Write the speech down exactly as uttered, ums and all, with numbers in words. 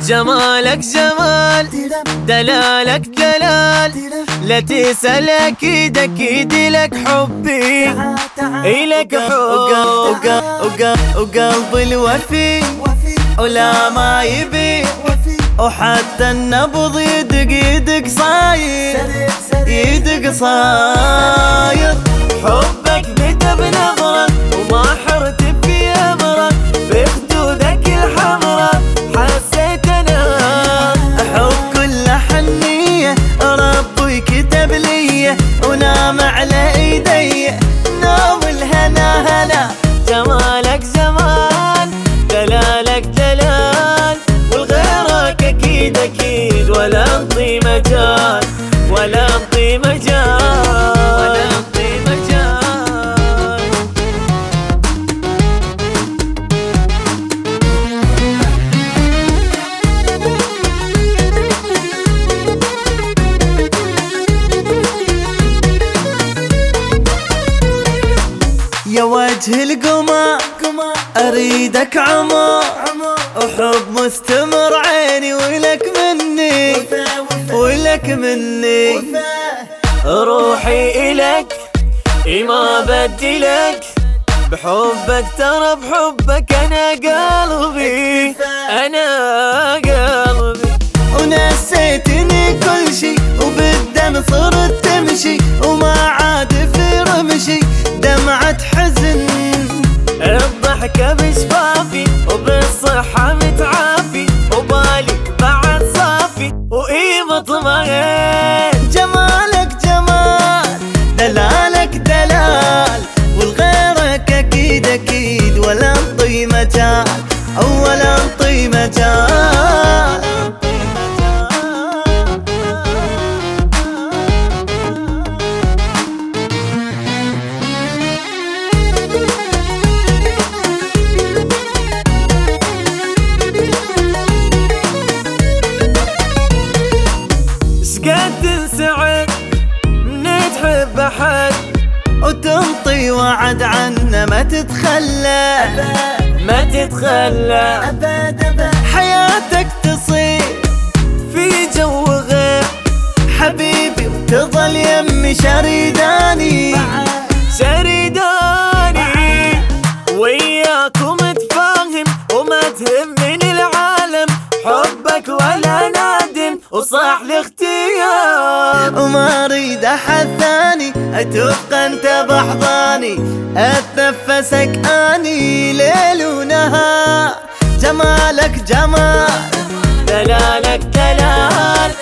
جمالك جمال، دلالك دلال، لا تسأل أكيد أكيد لك حبي، إلك حب وقلبي الوفي ولا ما يبي، وحتى النبض يدق يدق صاير يدق صاير. حبك بدا بنظرة وما حرت في أمرة، في خدودك الحمرة حسيت أنا أحب كل حنية، ربي كتب لي ونام على إيدي نوم الهنا هنا. جمالك جمال، دلالك دلال، والغيرك أكيد أكيد ولا انطي مجال، ولا انطي مجال، ولا انطي مجال. يا وجه القمر أريدك عمر، وحب مستمر عيني ولك مني، ولك مني روحي إلك ما بدلك، بحبك ترى بحبك أنا قلبي، أنا قلبي. ونسيتني كل شي وبالدم صرت تمشي، وما عاد في رمشي دمعة حزن، الضحكة بشفافي وبالصحة متعافي، وبالي بعد صافي وإيه مطمئن. جمالك جمال، دلالك دلال، والغيرك أكيد أكيد ولا انطي مجال، أو ولا انطي مجال. قد تنسعد من تحب أحد، وتنطي وعد عنه ما تتخلى، ما تتخلى حياتك تصير في جو غير حبيبي، وتظل يمي شريداني شريداني، وياكم تفاهم وما تهمني العالم، حبك ولا نادم وصاح الاختيار، وما اريد احد ثاني تبقى انت بحضاني، اتنفسك اني ليل ونهار. جمالك جمال، دلالك دلال،